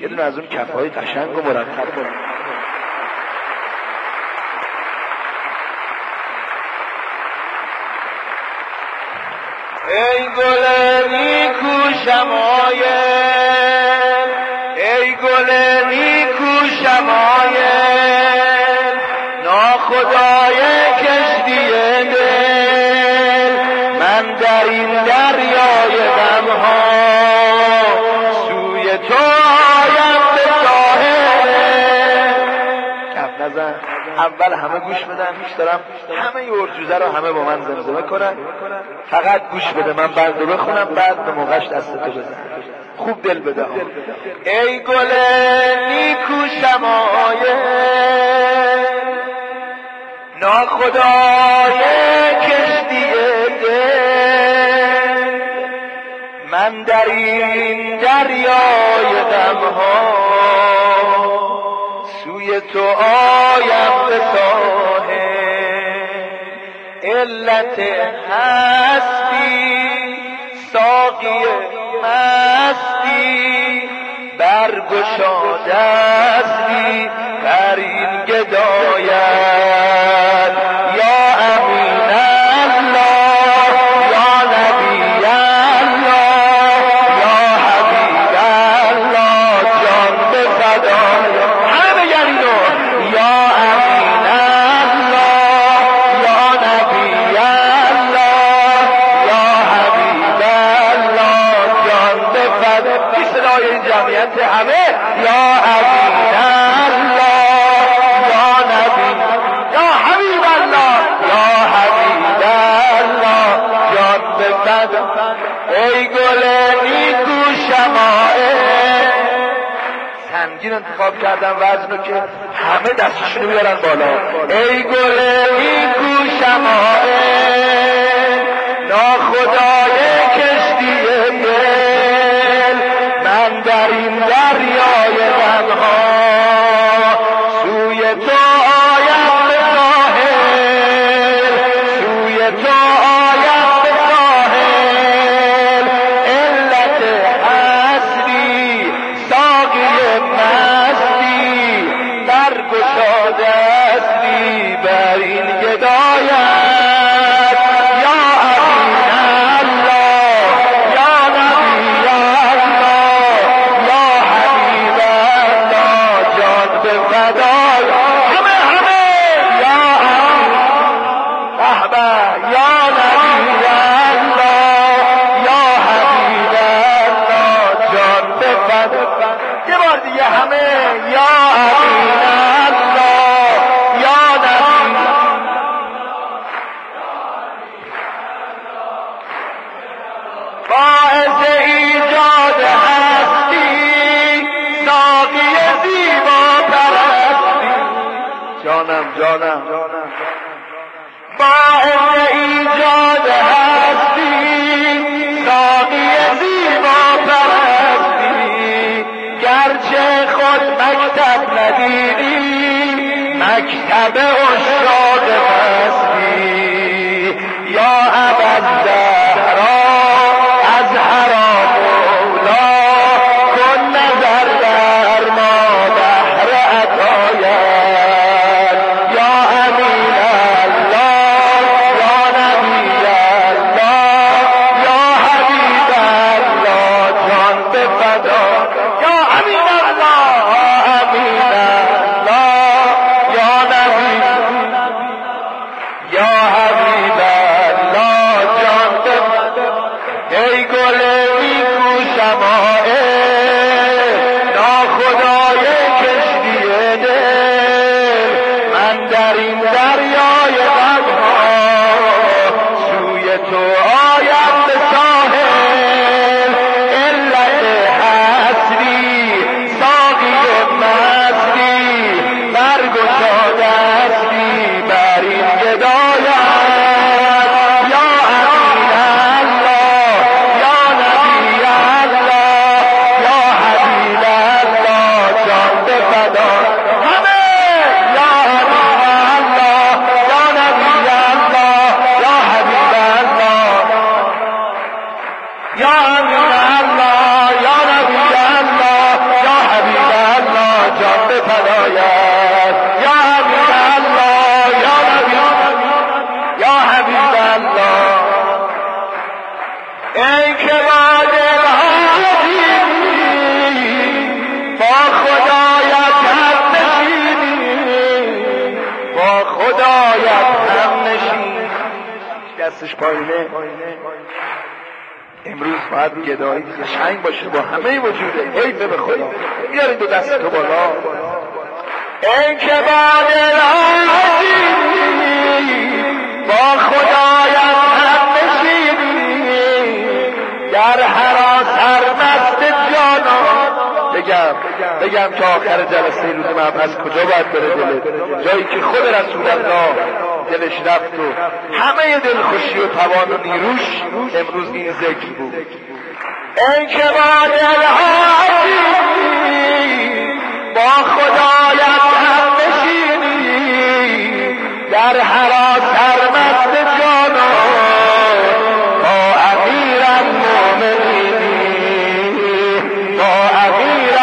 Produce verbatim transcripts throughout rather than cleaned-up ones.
یه دونه از اون کفهای قشنگ و مرتب کنید. ای گل نیکو شمایل، ای گل نیکو شمایل، ناخدای کشتی دل، من در این دریای غمها سوی تو آیم به ساحل. کف نزن، اول همه گوش بدن، دوست دارم همه ارجوزه رو همه با من زمزمه کنن، فقط گوش بده، من بندو بخونم بعد به موقعش دستتو بزن، خوب دل بده ها. ای گل نیکو شمایل، ناخدای کشتی دل، من در این دریای غمها سوی تو آیم به ساحل. علت هستی ساقی مستی، برگشا دستی بر این گدایت. یا امین الله، یا نبی الله، یا حبیب الله، جان به فدای همه بگن اینو. یا امین الله، یا نبی الله، یا حبیب الله، جان به فدای. این صدای این جمعیت همه. یا امین الله، یا نبی، یا حبیب الله، یا حبیب الله، جان به فدای. ای گل نیکو شمایل، سنگین انتخاب کردم وزنو که همه دستشونو بیارن بالا. ای گل نیکو شمایل، ناخدای کشتی دل، من در این دریای غمها سوی تو آیم به ساحل، سوی تو آیم به ساحل. علت هستی ساقی مستی، برگشا دستی بر این گدایت. یا امین الله، یا نبی الله، یا حبیب الله، جان به فدای همه همه. یا امین رهبه، یا نبی الله، یا حبیب الله، جان به فدای. یه بار دیگه همه. یا امین الله، یا نبی، باعث ایجاد هستی ساقی زیبا پرستی. جانم جانم باعث ایجاد هستی ساقی زیبا پرستی. گرچه خود مکتب ندیدی، مکتب عشاق مستی. یا ابوالزهرا از حرام مولا، کن نظر در ما بحر عطایت. یا امین الله، یا نبی الله، یا حبیب الله، جان به فدا. یا امین الله، امین الله، یا نبی دستش پایینه. امروز باید گدایی قشنگ باشه با همه وجوده. حیف به خدا بیارید دو دست تو بالا. این که با دلازی با خدایت هم نشیدی در حراس هر مست جانا. بگم بگم تا آخر جلسه روز مبعث کجا باید بره دلت؟ جایی که خود رسول الله دلش رفت و همه دلخوشی و توان و نیروش امروز این ذکر بود. این که با دلهایی با خدایت هم نشینی در حراس هر مست جانا با امیر المؤمنین با امیر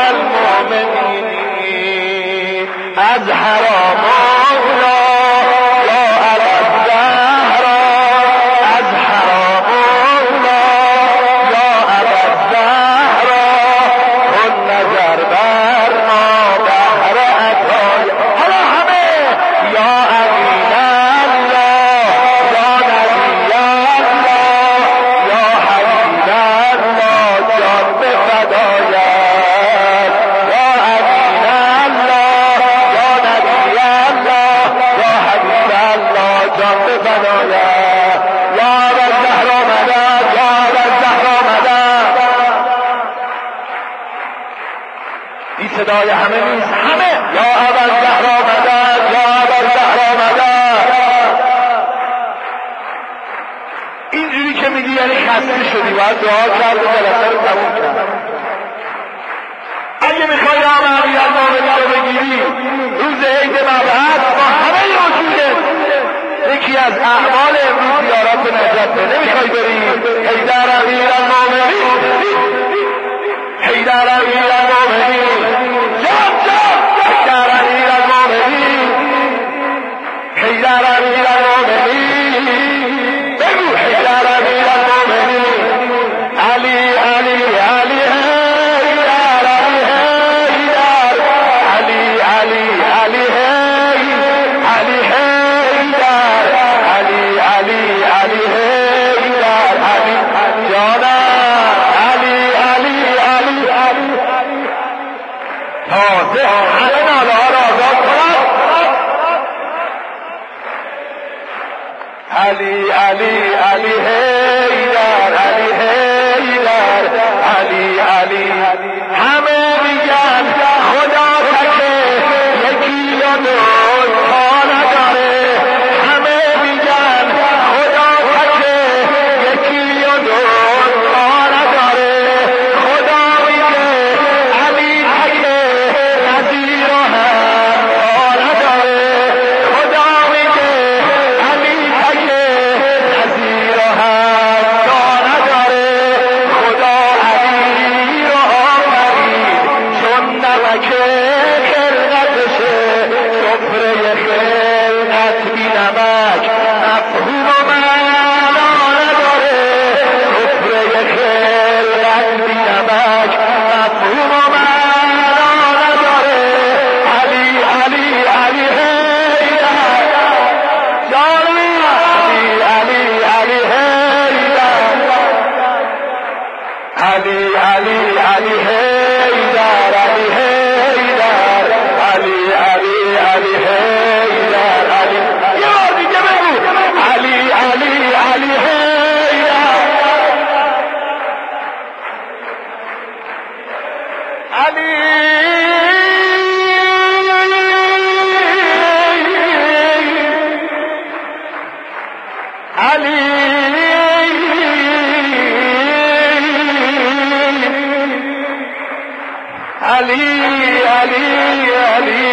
المؤمنین از حرام صدای همه نیست، همه یا ابا الزهرا مدد یا ابا الزهرا مدد. اینجوری که میگی یعنی خسته شدی، باید دعا کرد و جلسه رو تموم کرد. اگه میخوای نام امیر المؤمنین رو بگیری روز عید مبعث با همه وجودت یکی از اعمال امروز زیارت نجفه. نمیخوای بری حیدر امیر المؤمنین حیدر امیر المؤمنین حیدر امیر المؤمنین حیدر امیر المؤمنین بگو حیدر امیر المؤمنین علی علی علی حیدر علی حیدر علی علی علی علی حیدر علی علی علی حیدر علی جانا علی علی علی علی تازه همه ناله ها را آزاد کنم. علی علی علی حیدر علی حیدر علی علی همه میگن خدا تکه یکی و دو تا نداره. همه میگن خدا تکه یکی و دو تا نداره. خدا میگه علی تکه نظیر و هم تا نداره. خدا میگه علی تکه نظیر و هم تا نداره. خدا علی رو آفرید چون نمک خلقتشه سفره خلقت بی نمک مفهوم و معنا نداره. سفره خلقت بی نمک مفهوم و معنا نداره. علی علی علی حیدر جانم علی علی علی حیدر علی علی علی حیدر علی حیدر علی علی علی حیدر علی یه بار دیگه بگو علی علی علی حیدر علی علی علی علی علی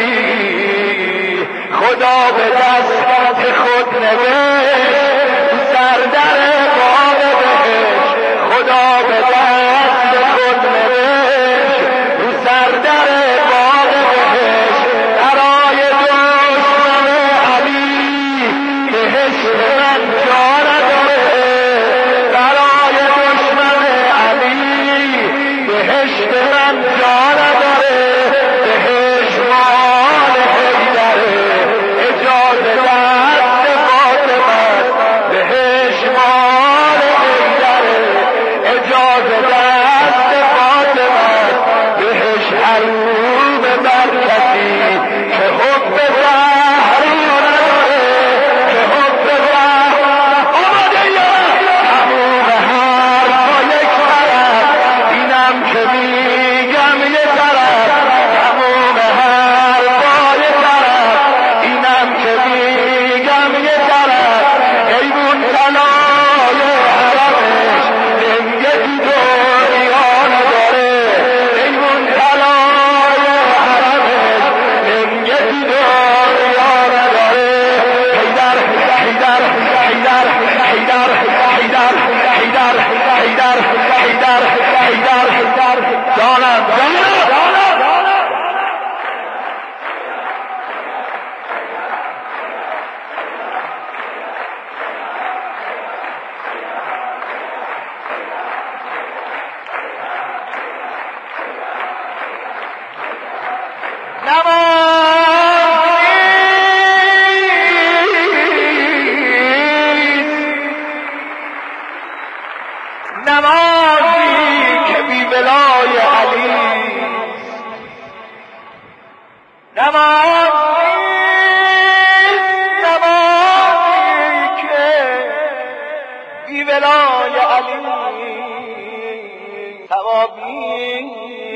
خدا به دست خود نوشت سر در باغ بهشت. خدا به دست خود نوشت سر در باغ بهشت. برای دشمن علی بهشت من جا نداره. برای دشمن علی بهشت من جا نداره. بهشت مال حیدره اجازه دست فاطمه هر کسی که حب زهر نداره، که حب زهر آماده یا تموم حرفا یک طرف، اینم که میگم یه طرف، تموم حرفا یک طرف، اینم که میگم یه طرف. ایوون طلای حرمش دنگتی دنیا نداره، ایوون طلای حرمش دنگتی دنیا نداره. حیدر حیدر حیدر حیدر حیدر حیدر حیدر حیدر حیدر حیدر جانم جانم نمازی که بی ولای علی، نمازی نمازی که بی ولای علی، ثوابی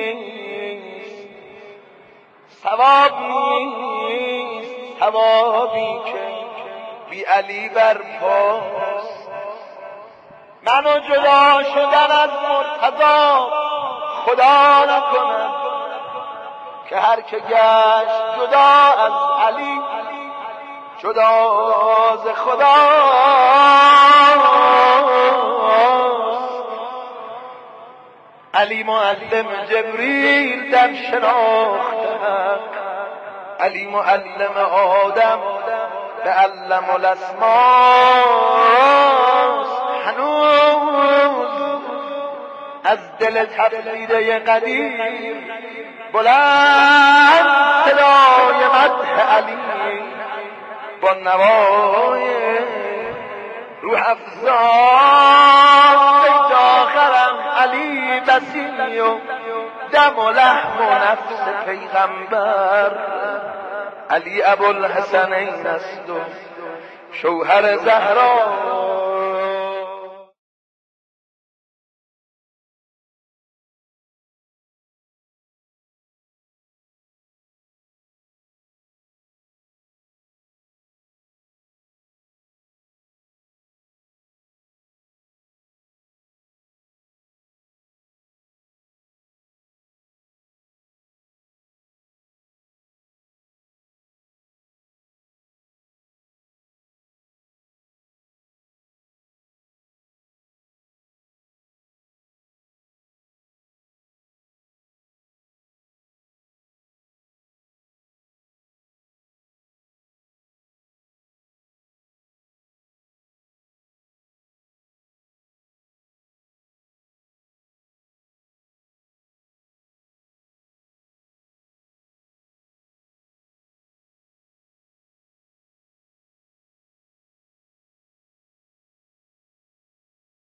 ثوابی ثوابی که بی علی برپاست. منو جدا شدن از مرتضی خدا نکنم، که هر که گشت جدا از علی جدا ز خدا. علی معلم جبریل در شناختم، علی معلم آدم به علم الاسماس. هنوز از دل تفسیده قدیر بلند صدای مدح علی با نوای روح افزان بیت آخرم. علی بسی و دم و لحم و نفس پیغمبر، علی ابوالحسنین است و شوهر زهرا.